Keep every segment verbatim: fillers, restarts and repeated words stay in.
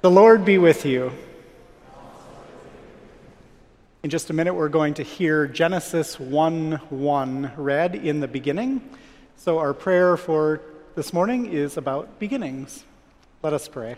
The Lord be with you. In just a minute, we're going to hear Genesis one one read in the beginning. So our prayer for this morning is about beginnings. Let us pray.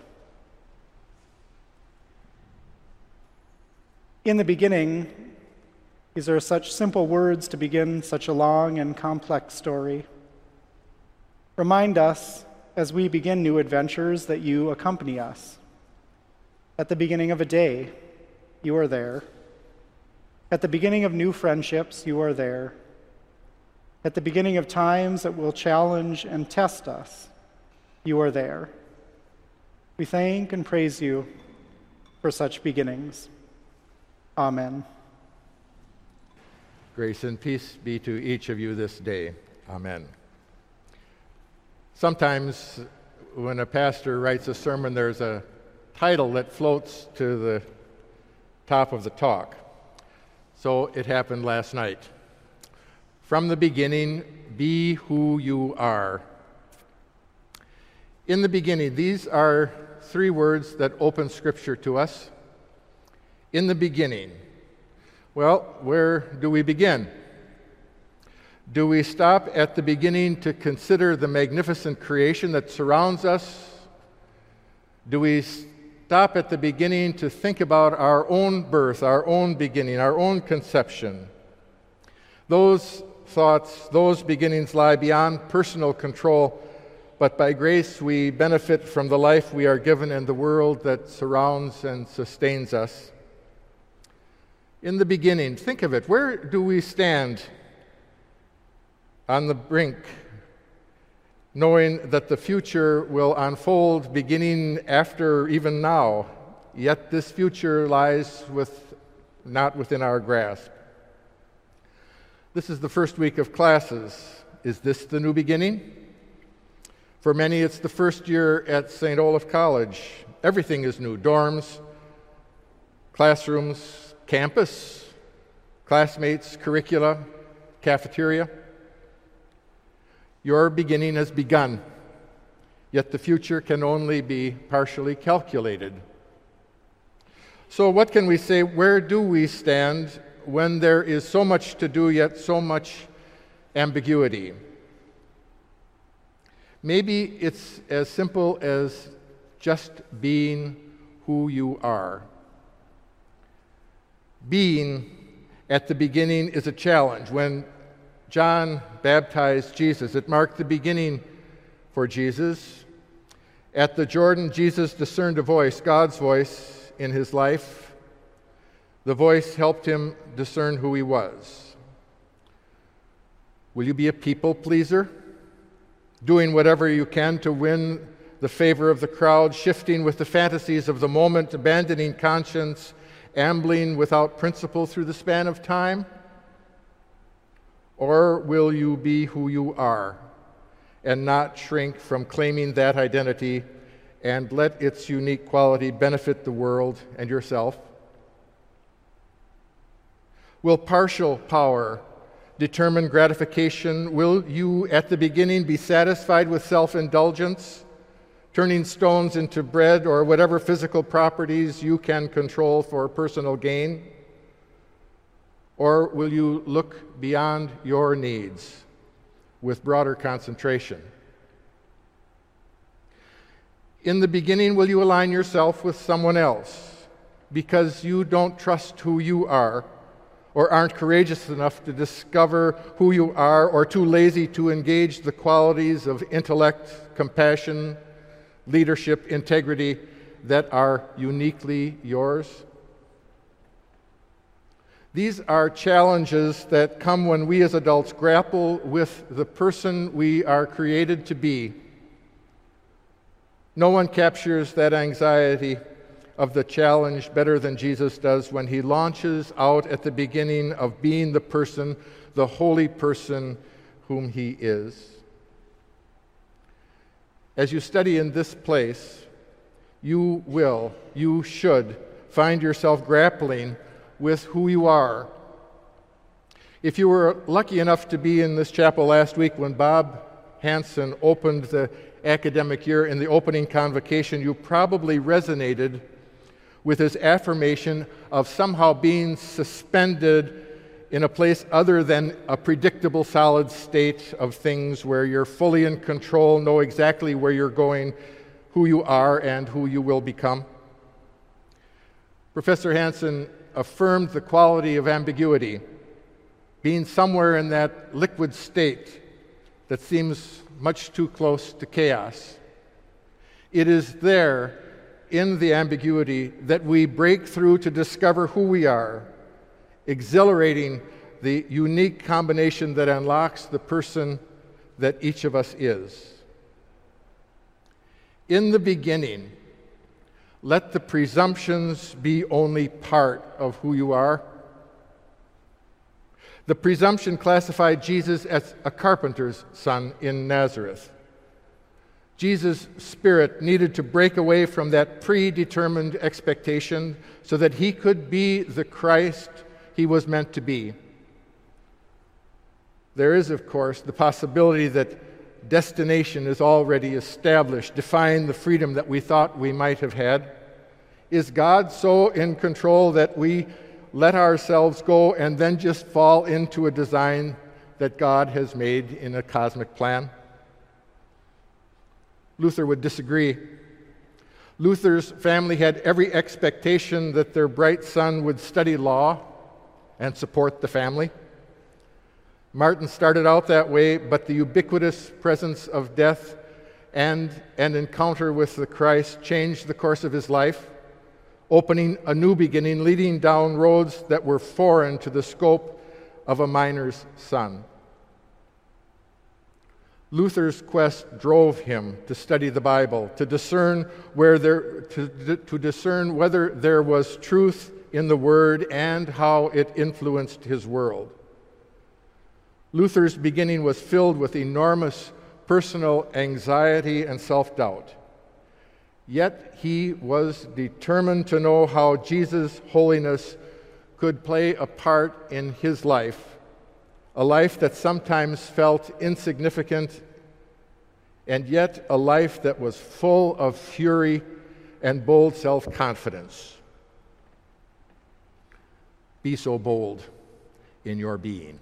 In the beginning, these are such simple words to begin such a long and complex story. Remind us, as we begin new adventures, that you accompany us. At the beginning of a day, you are there. At the beginning of new friendships, you are there. At the beginning of times that will challenge and test us, you are there. We thank and praise you for such beginnings. Amen. Grace and peace be to each of you this day. Amen. Sometimes when a pastor writes a sermon, there's a title that floats to the top of the talk. So it happened last night. From the beginning, be who you are. In the beginning, these are three words that open Scripture to us. In the beginning. Well, where do we begin? Do we stop at the beginning to consider the magnificent creation that surrounds us? Do we stop at the beginning to think about our own birth, our own beginning, our own conception? Those thoughts, those beginnings lie beyond personal control, but by grace we benefit from the life we are given in the world that surrounds and sustains us. In the beginning, think of it. Where do we stand on the brink, knowing that the future will unfold beginning after even now, yet this future lies with, not within our grasp? This is the first week of classes. Is this the new beginning? For many, it's the first year at Saint Olaf College. Everything is new. Dorms, classrooms, campus, classmates, curricula, cafeteria. Your beginning has begun, yet the future can only be partially calculated. So what can we say? Where do we stand when there is so much to do, yet so much ambiguity? Maybe it's as simple as just being who you are. Being at the beginning is a challenge. When John baptized Jesus, it marked the beginning for Jesus. At the Jordan, Jesus discerned a voice, God's voice, in his life. The voice helped him discern who he was. Will you be a people pleaser? Doing whatever you can to win the favor of the crowd, shifting with the fantasies of the moment, abandoning conscience, ambling without principle through the span of time? Or will you be who you are and not shrink from claiming that identity and let its unique quality benefit the world and yourself? Will partial power determine gratification? Will you at the beginning be satisfied with self-indulgence, turning stones into bread or whatever physical properties you can control for personal gain? Or will you look beyond your needs with broader concentration? In the beginning, will you align yourself with someone else because you don't trust who you are, or aren't courageous enough to discover who you are, or too lazy to engage the qualities of intellect, compassion, leadership, integrity that are uniquely yours? These are challenges that come when we as adults grapple with the person we are created to be. No one captures that anxiety of the challenge better than Jesus does when he launches out at the beginning of being the person, the holy person whom he is. As you study in this place, you will, you should find yourself grappling with who you are. If you were lucky enough to be in this chapel last week when Bob Hansen opened the academic year in the opening convocation, you probably resonated with his affirmation of somehow being suspended in a place other than a predictable, solid state of things where you're fully in control, know exactly where you're going, who you are, and who you will become. Professor Hansen affirmed the quality of ambiguity, being somewhere in that liquid state that seems much too close to chaos. It is there, in the ambiguity, that we break through to discover who we are, exhilarating the unique combination that unlocks the person that each of us is. In the beginning, let the presumptions be only part of who you are. The presumption classified Jesus as a carpenter's son in Nazareth. Jesus' spirit needed to break away from that predetermined expectation so that he could be the Christ he was meant to be. There is, of course, the possibility that destination is already established, defying the freedom that we thought we might have had. Is God so in control that we let ourselves go and then just fall into a design that God has made in a cosmic plan? Luther would disagree. Luther's family had every expectation that their bright son would study law and support the family. Martin started out that way, but the ubiquitous presence of death and an encounter with the Christ changed the course of his life, opening a new beginning, leading down roads that were foreign to the scope of a miner's son. Luther's quest drove him to study the Bible, to discern where there, to, to discern whether there was truth in the Word and how it influenced his world. Luther's beginning was filled with enormous personal anxiety and self-doubt. Yet he was determined to know how Jesus' holiness could play a part in his life, a life that sometimes felt insignificant, and yet a life that was full of fury and bold self-confidence. Be so bold in your being.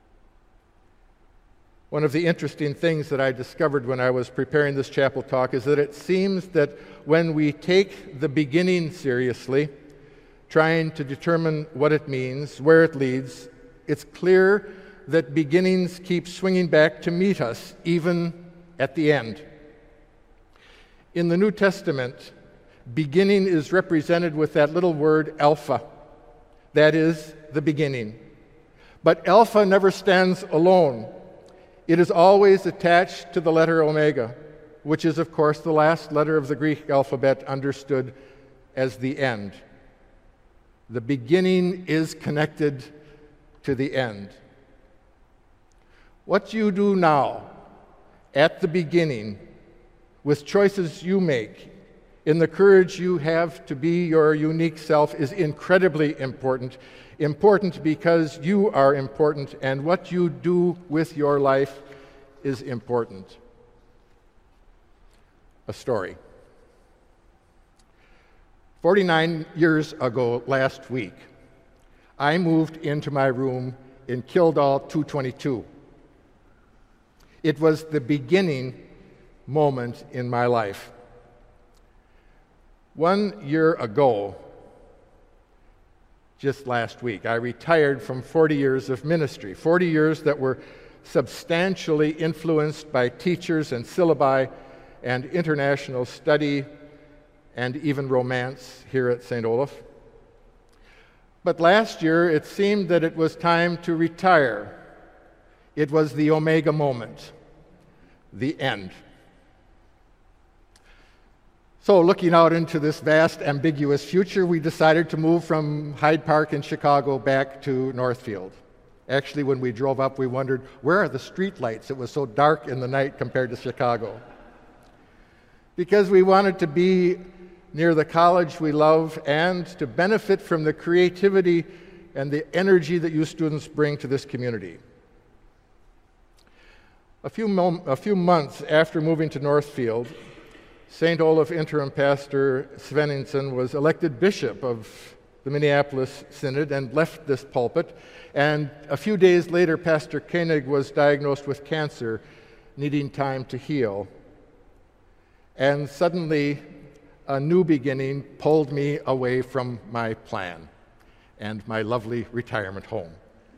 One of the interesting things that I discovered when I was preparing this chapel talk is that it seems that when we take the beginning seriously, trying to determine what it means, where it leads, it's clear that beginnings keep swinging back to meet us, even at the end. In the New Testament, beginning is represented with that little word alpha. That is, the beginning. But alpha never stands alone. It is always attached to the letter omega, which is, of course, the last letter of the Greek alphabet understood as the end. The beginning is connected to the end. What you do now, at the beginning, with choices you make, in the courage you have to be your unique self, is incredibly important. Important because you are important, and what you do with your life is important. A story. forty-nine years ago last week, I moved into my room in Kildall two twenty-two. It was the beginning moment in my life. One year ago, just last week, I retired from forty years of ministry, forty years that were substantially influenced by teachers and syllabi and international study and even romance here at Saint Olaf. But last year, it seemed that it was time to retire. It was the omega moment, the end. So, looking out into this vast, ambiguous future, we decided to move from Hyde Park in Chicago back to Northfield. Actually, when we drove up, we wondered, where are the street lights? It was so dark in the night compared to Chicago. Because we wanted to be near the college we love and to benefit from the creativity and the energy that you students bring to this community. A few, mom- a few months after moving to Northfield, Saint Olaf interim pastor Svenningsson was elected bishop of the Minneapolis Synod and left this pulpit. And a few days later, Pastor Koenig was diagnosed with cancer, needing time to heal. And suddenly, a new beginning pulled me away from my plan and my lovely retirement home.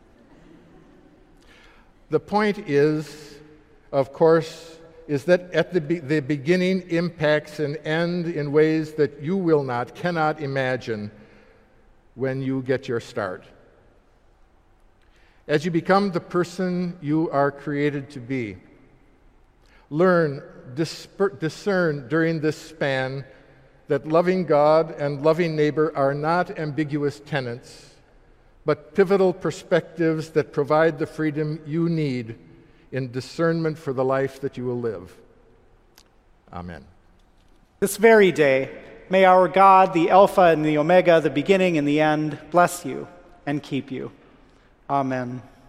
The point is, of course, is that at the, be- the beginning impacts an end in ways that you will not, cannot imagine when you get your start. As you become the person you are created to be, learn, disper- discern during this span that loving God and loving neighbor are not ambiguous tenets, but pivotal perspectives that provide the freedom you need in discernment for the life that you will live. Amen. This very day, may our God, the Alpha and the Omega, the beginning and the end, bless you and keep you. Amen.